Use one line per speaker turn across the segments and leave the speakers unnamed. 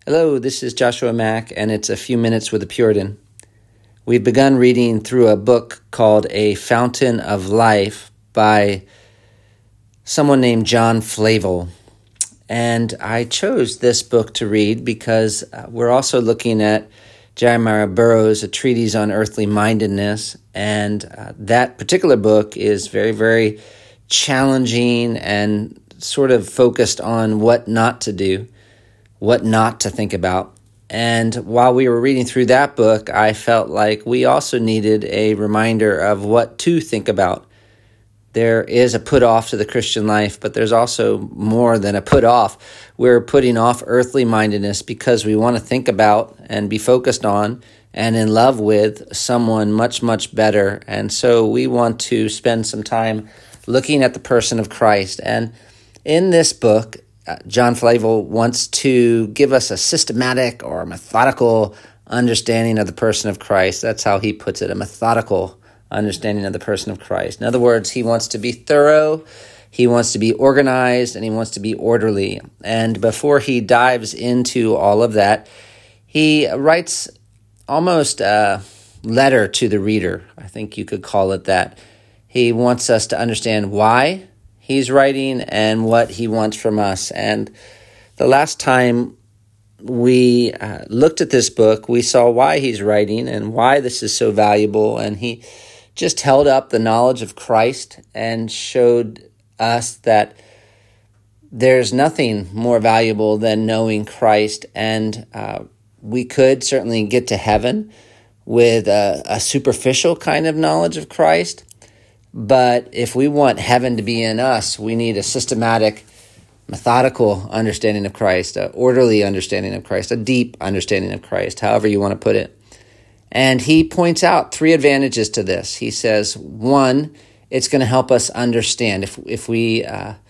Hello, this is Joshua Mack, and it's A Few Minutes with a Puritan. We've begun reading through a book called A Fountain of Life by someone named John Flavel. And I chose this book to read because we're also looking at Jeremiah Burroughs' A Treatise on Earthly Mindedness, and that particular book is very, very challenging and sort of focused on what not to do, what not to think about. And while we were reading through that book, I felt like we also needed a reminder of what to think about. There is a put off to the Christian life, but there's also more than a put off. We're putting off earthly mindedness because we want to think about and be focused on and in love with someone much, much better. And so we want to spend some time looking at the person of Christ. And in this book, John Flavel wants to give us a systematic or methodical understanding of the person of Christ. That's how he puts it, a methodical understanding of the person of Christ. In other words, he wants to be thorough, he wants to be organized, and he wants to be orderly. And before he dives into all of that, he writes almost a letter to the reader. I think you could call it that. He wants us to understand why he's writing and what he wants from us. And the last time we looked at this book, we saw why he's writing and why this is so valuable. And he just held up the knowledge of Christ and showed us that there's nothing more valuable than knowing Christ. And we could certainly get to heaven with a superficial kind of knowledge of Christ. But if we want heaven to be in us, we need a systematic, methodical understanding of Christ, an orderly understanding of Christ, a deep understanding of Christ, however you want to put it. And he points out three advantages to this. He says, one, it's going to help us understand. If we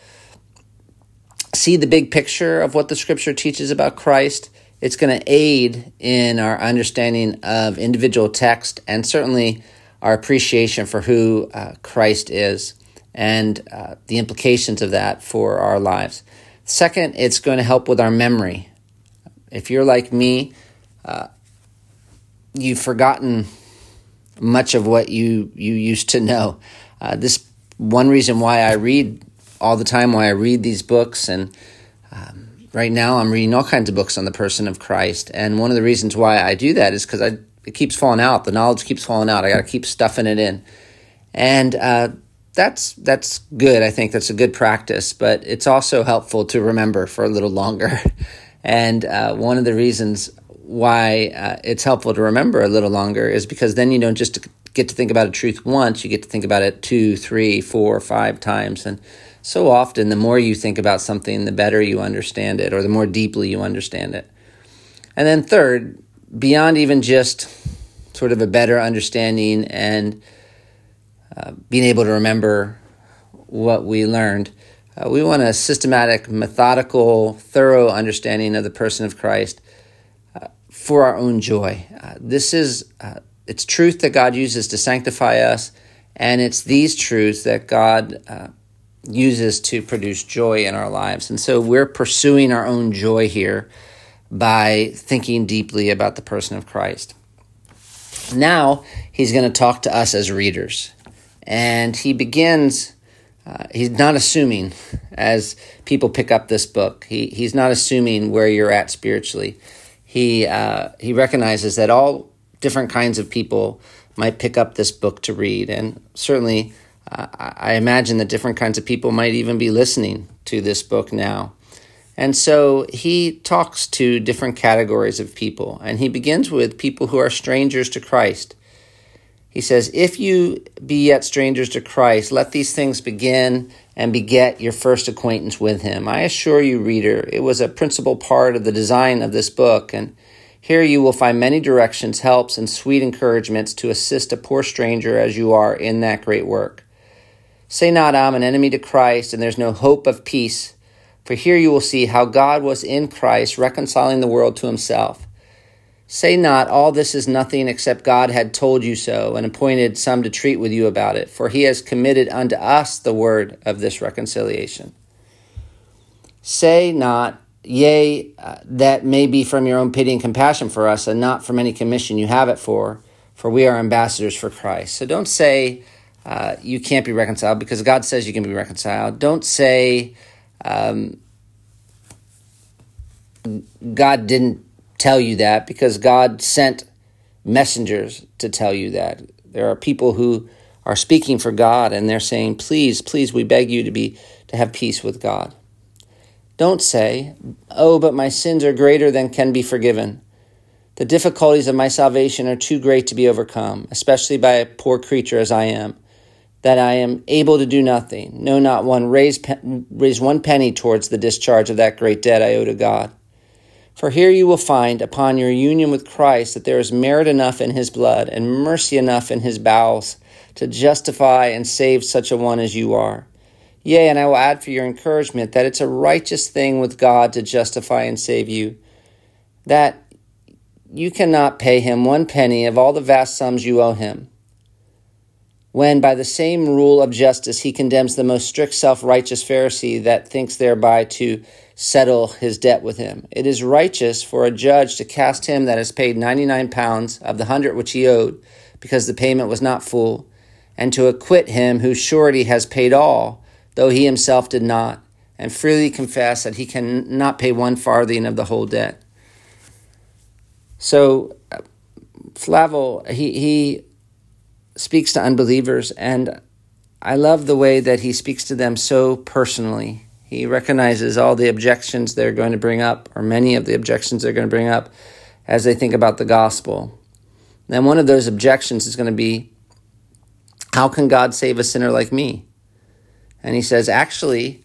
see the big picture of what the Scripture teaches about Christ, it's going to aid in our understanding of individual text and certainly our appreciation for who Christ is and the implications of that for our lives. Second, it's going to help with our memory. If you're like me, you've forgotten much of what you used to know. This one reason why I read all the time, why I read these books, and right now I'm reading all kinds of books on the person of Christ. And one of the reasons why I do that is because it keeps falling out. The knowledge keeps falling out. I got to keep stuffing it in. And that's good. I think that's a good practice, but it's also helpful to remember for a little longer. And one of the reasons why it's helpful to remember a little longer is because then you don't just get to think about a truth once, you get to think about it 2, 3, 4, 5 times. And so often, the more you think about something, the better you understand it, or the more deeply you understand it. And then third, beyond even just sort of a better understanding and being able to remember what we learned, we want a systematic, methodical, thorough understanding of the person of Christ for our own joy. It's truth that God uses to sanctify us, and it's these truths that God uses to produce joy in our lives. And so we're pursuing our own joy here by thinking deeply about the person of Christ. Now, he's going to talk to us as readers. And he begins, he's not assuming, as people pick up this book, he's not assuming where you're at spiritually. He recognizes that all different kinds of people might pick up this book to read. And certainly, I imagine that different kinds of people might even be listening to this book now. And so he talks to different categories of people, and he begins with people who are strangers to Christ. He says, if you be yet strangers to Christ, let these things begin and beget your first acquaintance with him. I assure you, reader, it was a principal part of the design of this book, and here you will find many directions, helps, and sweet encouragements to assist a poor stranger as you are in that great work. Say not, I'm an enemy to Christ, and there's no hope of peace. For here you will see how God was in Christ reconciling the world to himself. Say not, all this is nothing except God had told you so and appointed some to treat with you about it, for he has committed unto us the word of this reconciliation. Say not, Yea, that may be from your own pity and compassion for us, and not from any commission you have it for we are ambassadors for Christ. So don't say you can't be reconciled, because God says you can be reconciled. Don't say God didn't tell you that, because God sent messengers to tell you that. There are people who are speaking for God, and they're saying, please, please, we beg you to have peace with God. Don't say, oh, but my sins are greater than can be forgiven. The difficulties of my salvation are too great to be overcome, especially by a poor creature as I am, that I am able to do nothing, no, not one, raise 1 penny towards the discharge of that great debt I owe to God. For here you will find, upon your union with Christ, that there is merit enough in his blood and mercy enough in his bowels to justify and save such a one as you are. Yea, and I will add for your encouragement that it's a righteous thing with God to justify and save you, that you cannot pay him 1 penny of all the vast sums you owe him, when by the same rule of justice he condemns the most strict self-righteous Pharisee that thinks thereby to settle his debt with him. It is righteous for a judge to cast him that has paid 99 pounds of the 100 which he owed, because the payment was not full, and to acquit him whose surety has paid all, though he himself did not, and freely confess that he cannot pay 1 farthing of the whole debt. So Flavel, he speaks to unbelievers, and I love the way that he speaks to them so personally. He recognizes all the objections they're going to bring up, or many of the objections they're going to bring up as they think about the gospel. Then one of those objections is going to be, how can God save a sinner like me? And he says, actually,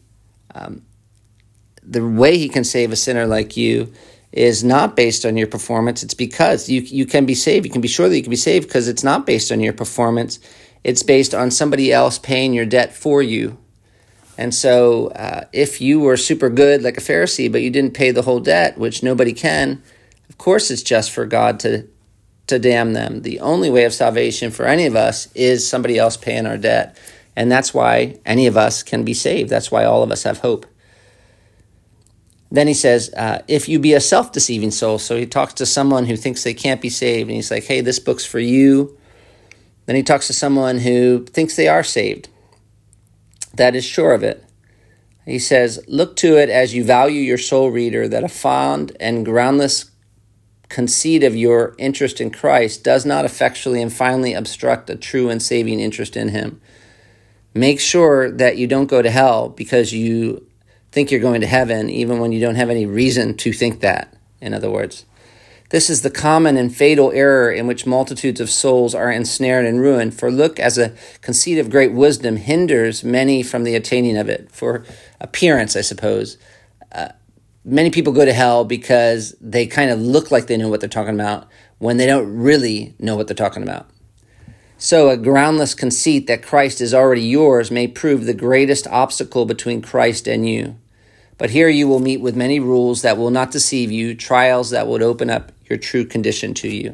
the way he can save a sinner like you is not based on your performance. It's because you can be saved. You can be sure that you can be saved because it's not based on your performance. It's based on somebody else paying your debt for you. And so if you were super good like a Pharisee, but you didn't pay the whole debt, which nobody can, of course it's just for God to damn them. The only way of salvation for any of us is somebody else paying our debt. And that's why any of us can be saved. That's why all of us have hope. Then he says, if you be a self-deceiving soul. So he talks to someone who thinks they can't be saved. And he's like, hey, this book's for you. Then he talks to someone who thinks they are saved, that is sure of it. He says, look to it as you value your soul, reader, that a fond and groundless conceit of your interest in Christ does not effectually and finally obstruct a true and saving interest in him. Make sure that you don't go to hell because you think you're going to heaven, even when you don't have any reason to think that, in other words. This is the common and fatal error in which multitudes of souls are ensnared and ruined. For look, as a conceit of great wisdom hinders many from the attaining of it. For appearance, I suppose. Many people go to hell because they kind of look like they know what they're talking about when they don't really know what they're talking about. So a groundless conceit that Christ is already yours may prove the greatest obstacle between Christ and you. But here you will meet with many rules that will not deceive you, trials that would open up your true condition to you.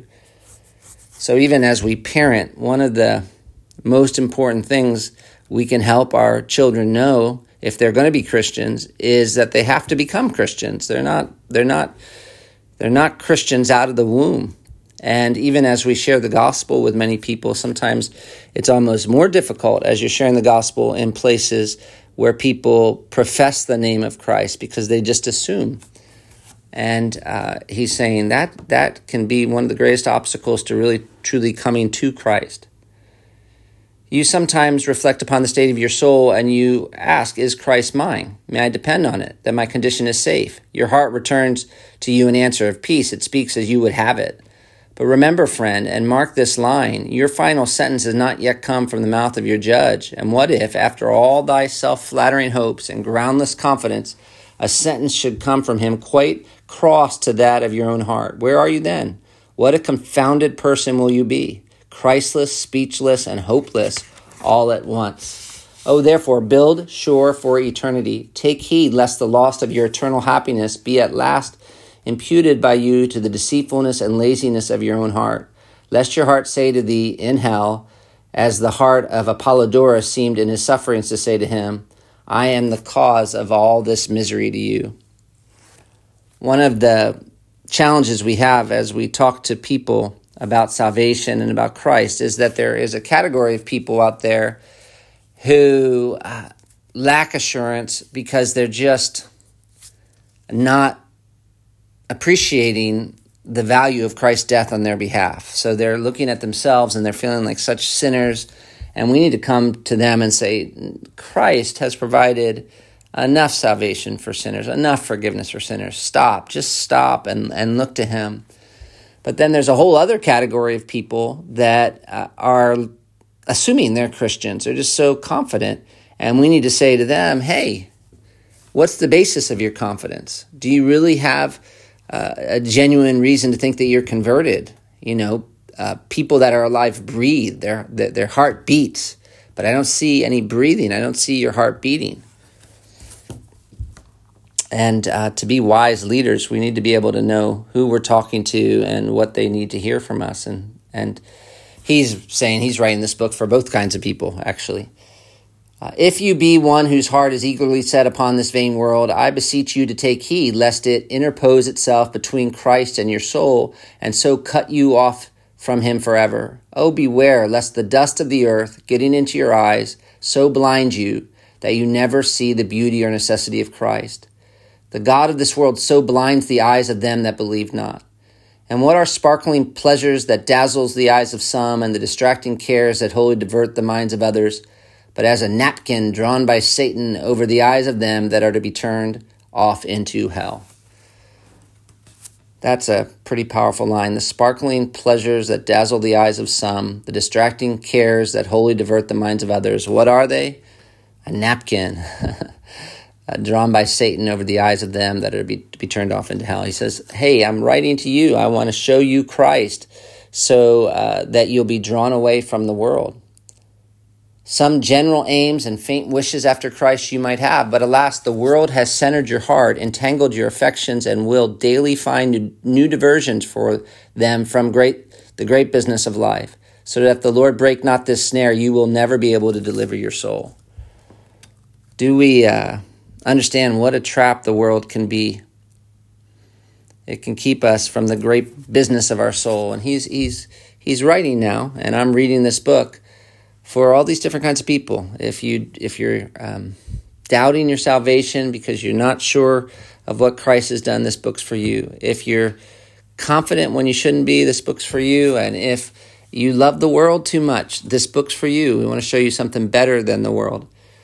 So even as we parent, one of the most important things we can help our children know, if they're going to be Christians, is that they have to become Christians. They're not Christians out of the womb. And even as we share the gospel with many people, sometimes it's almost more difficult as you're sharing the gospel in places where people profess the name of Christ because they just assume. And he's saying that can be one of the greatest obstacles to really truly coming to Christ. You sometimes reflect upon the state of your soul and you ask, is Christ mine? May I depend on it, that my condition is safe? Your heart returns to you an answer of peace. It speaks as you would have it. But remember, friend, and mark this line, your final sentence has not yet come from the mouth of your judge. And what if, after all thy self-flattering hopes and groundless confidence, a sentence should come from him quite cross to that of your own heart? Where are you then? What a confounded person will you be, Christless, speechless, and hopeless all at once. Oh, therefore, build sure for eternity. Take heed lest the loss of your eternal happiness be at last imputed by you to the deceitfulness and laziness of your own heart, lest your heart say to thee in hell, as the heart of Apollodorus seemed in his sufferings to say to him, I am the cause of all this misery to you. One of the challenges we have as we talk to people about salvation and about Christ is that there is a category of people out there who lack assurance because they're just not appreciating the value of Christ's death on their behalf. So they're looking at themselves and they're feeling like such sinners, and we need to come to them and say, Christ has provided enough salvation for sinners, enough forgiveness for sinners. Just stop and look to him. But then there's a whole other category of people that are assuming they're Christians. They're just so confident, and we need to say to them, hey, what's the basis of your confidence? Do you really have a genuine reason to think that you're converted? People that are alive breathe, their heart beats, but I don't see any breathing. I don't see your heart beating. And to be wise leaders, we need to be able to know who we're talking to and what they need to hear from us. And he's saying he's writing this book for both kinds of people, actually. If you be one whose heart is eagerly set upon this vain world, I beseech you to take heed, lest it interpose itself between Christ and your soul, and so cut you off from him forever. Oh, beware, lest the dust of the earth, getting into your eyes, so blind you that you never see the beauty or necessity of Christ. The God of this world so blinds the eyes of them that believe not. And what are sparkling pleasures that dazzles the eyes of some, and the distracting cares that wholly divert the minds of others, but as a napkin drawn by Satan over the eyes of them that are to be turned off into hell. That's a pretty powerful line. The sparkling pleasures that dazzle the eyes of some, the distracting cares that wholly divert the minds of others. What are they? A napkin drawn by Satan over the eyes of them that are to be turned off into hell. He says, hey, I'm writing to you. I want to show you Christ so that you'll be drawn away from the world. Some general aims and faint wishes after Christ you might have, but alas, the world has centered your heart, entangled your affections, and will daily find new diversions for them from the great business of life, so that if the Lord break not this snare, you will never be able to deliver your soul. Do we understand what a trap the world can be? It can keep us from the great business of our soul. And he's writing now, and I'm reading this book for all these different kinds of people. If you're doubting your salvation because you're not sure of what Christ has done, this book's for you. If you're confident when you shouldn't be, this book's for you. And if you love the world too much, this book's for you. We want to show you something better than the world.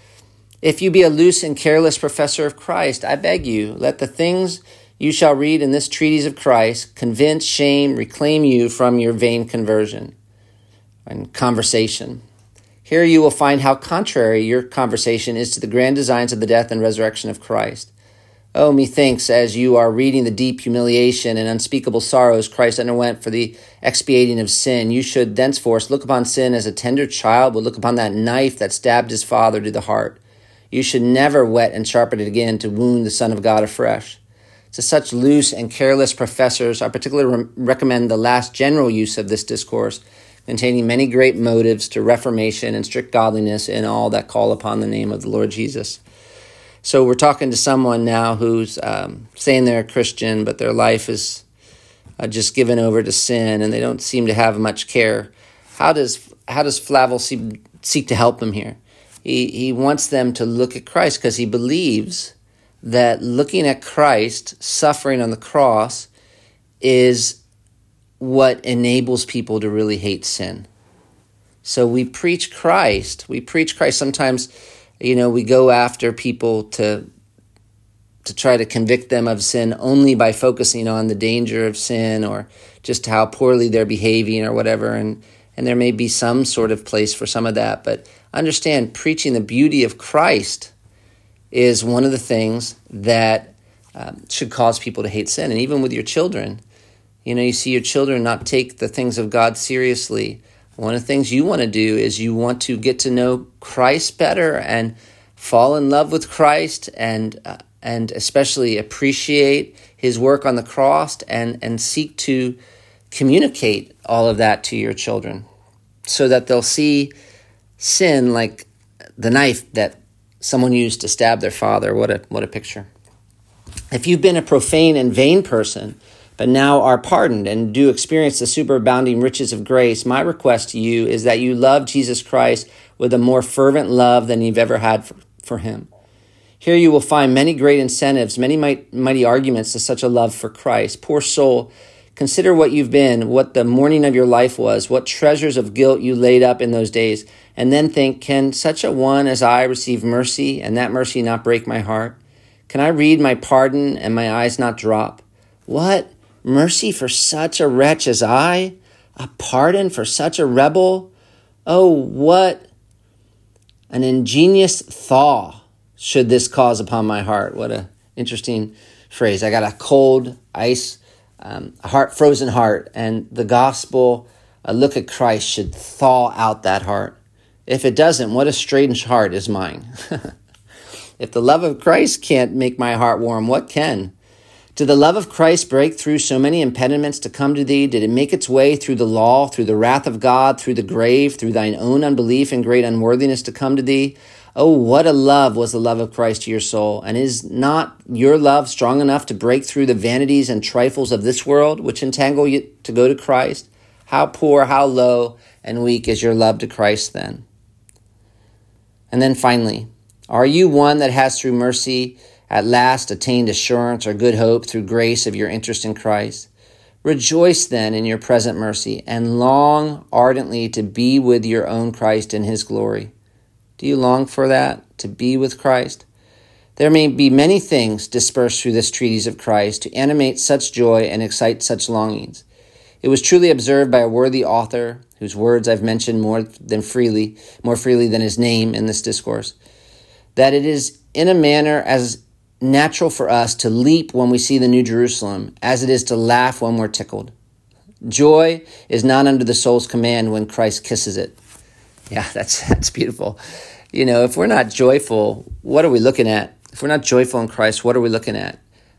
If you be a loose and careless professor of Christ, I beg you, let the things you shall read in this treatise of Christ convince, shame, reclaim you from your vain conversion and conversation. Here you will find how contrary your conversation is to the grand designs of the death and resurrection of Christ. Oh, methinks, as you are reading the deep humiliation and unspeakable sorrows Christ underwent for the expiating of sin, you should thenceforth look upon sin as a tender child would look upon that knife that stabbed his father to the heart. You should never whet and sharpen it again to wound the Son of God afresh. To such loose and careless professors, I particularly recommend the last general use of this discourse, containing many great motives to reformation and strict godliness in all that call upon the name of the Lord Jesus. So we're talking to someone now who's saying they're a Christian, but their life is just given over to sin, and they don't seem to have much care. How does Flavel seek to help them here? He wants them to look at Christ because he believes that looking at Christ suffering on the cross is what enables people to really hate sin. So we preach Christ. Sometimes, we go after people to try to convict them of sin only by focusing on the danger of sin or just how poorly they're behaving or whatever. And there may be some sort of place for some of that. But understand, preaching the beauty of Christ is one of the things that should cause people to hate sin. And even with your children, you see your children not take the things of God seriously. One of the things you want to do is you want to get to know Christ better and fall in love with Christ and especially appreciate his work on the cross and seek to communicate all of that to your children so that they'll see sin like the knife that someone used to stab their father. What a picture. If you've been a profane and vain person, but now are pardoned and do experience the superabounding riches of grace, my request to you is that you love Jesus Christ with a more fervent love than you've ever had for him. Here you will find many great incentives, many mighty arguments to such a love for Christ. Poor soul, consider what you've been, what the morning of your life was, what treasures of guilt you laid up in those days, and then think, can such a one as I receive mercy, and that mercy not break my heart? Can I read my pardon and my eyes not drop? What? Mercy for such a wretch as I? A pardon for such a rebel? Oh, what an ingenious thaw should this cause upon my heart. What an interesting phrase. I got a cold, ice, frozen heart, and the gospel, a look at Christ, should thaw out that heart. If it doesn't, what a strange heart is mine. If the love of Christ can't make my heart warm, what can? Did the love of Christ break through so many impediments to come to thee? Did it make its way through the law, through the wrath of God, through the grave, through thine own unbelief and great unworthiness to come to thee? Oh, what a love was the love of Christ to your soul. And is not your love strong enough to break through the vanities and trifles of this world, which entangle you to go to Christ? How poor, how low and weak is your love to Christ then? And then finally, are you one that has through mercy at last attained assurance or good hope through grace of your interest in Christ? Rejoice then in your present mercy and long ardently to be with your own Christ in his glory. Do you long for that, to be with Christ? There may be many things dispersed through this treatise of Christ to animate such joy and excite such longings. It was truly observed by a worthy author, whose words I've mentioned more freely than his name in this discourse, that it is in a manner as natural for us to leap when we see the New Jerusalem as it is to laugh when we're tickled. Joy is not under the soul's command when Christ kisses it. Yeah, that's beautiful. You know, if we're not joyful, what are we looking at? If we're not joyful in Christ, what are we looking at?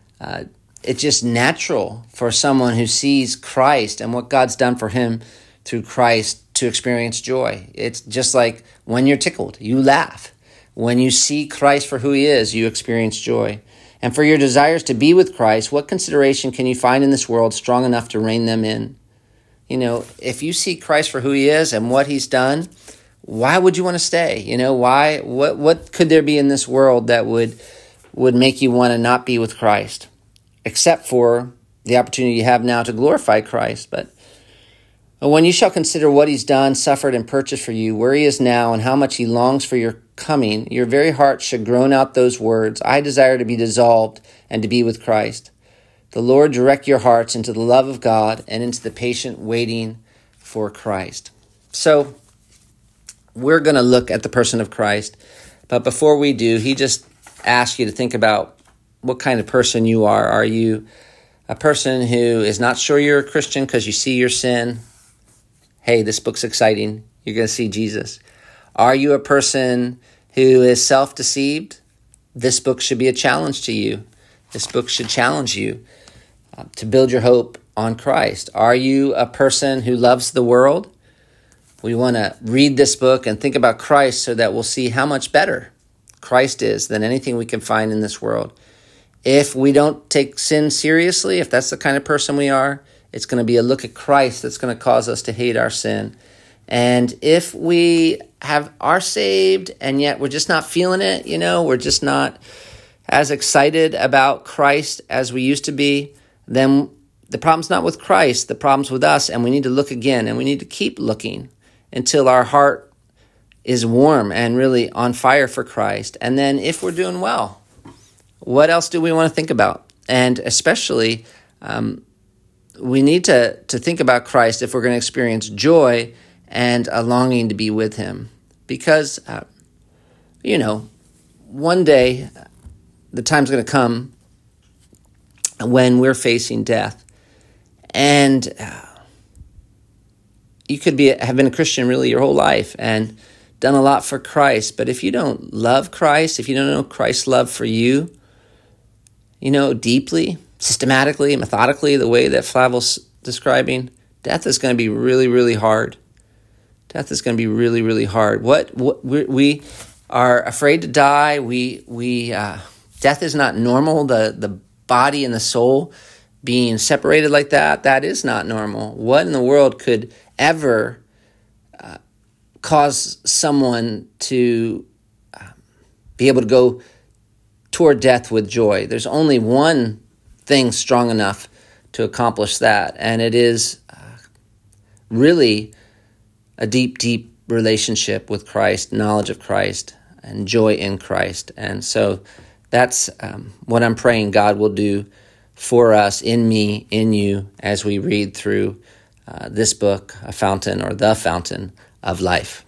It's just natural for someone who sees Christ and what God's done for him through Christ to experience joy. It's just like when you're tickled, you laugh. When you see Christ for who he is, you experience joy. And for your desires to be with Christ, what consideration can you find in this world strong enough to rein them in? You know, if you see Christ for who he is and what he's done, why would you want to stay? You know, why? What could there be in this world that would make you want to not be with Christ? Except for the opportunity you have now to glorify Christ. But when you shall consider what he's done, suffered, and purchased for you, where he is now, and how much he longs for your coming, your very heart should groan out those words, I desire to be dissolved and to be with Christ. The Lord direct your hearts into the love of God and into the patient waiting for Christ. So we're going to look at the person of Christ. But before we do, he just asks you to think about what kind of person you are. Are you a person who is not sure you're a Christian because you see your sin? Hey, this book's exciting. You're going to see Jesus. Are you a person who is self-deceived? This book should be a challenge to you. This book should challenge you to build your hope on Christ. Are you a person who loves the world? We want to read this book and think about Christ so that we'll see how much better Christ is than anything we can find in this world. If we don't take sin seriously, if that's the kind of person we are, it's going to be a look at Christ that's going to cause us to hate our sin. And if we are saved and yet we're just not feeling it, you know, we're just not as excited about Christ as we used to be, then the problem's not with Christ, the problem's with us, and we need to look again, and we need to keep looking until our heart is warm and really on fire for Christ. And then if we're doing well, what else do we want to think about? And especially, we need to think about Christ if we're going to experience joy and a longing to be with him. Because, one day the time's going to come when we're facing death. And you could have been a Christian really your whole life and done a lot for Christ. But if you don't love Christ, if you don't know Christ's love for you, deeply, systematically, methodically, the way that Flavel's describing, death is going to be really, really hard. Death is going to be really, really hard. We are afraid to die. Death is not normal. The body and the soul being separated like that, that is not normal. What in the world could ever cause someone to be able to go toward death with joy? There's only one thing strong enough to accomplish that, and it is really a deep, deep relationship with Christ, knowledge of Christ, and joy in Christ. And so that's what I'm praying God will do for us, in me, in you, as we read through this book, A Fountain, or The Fountain of Life.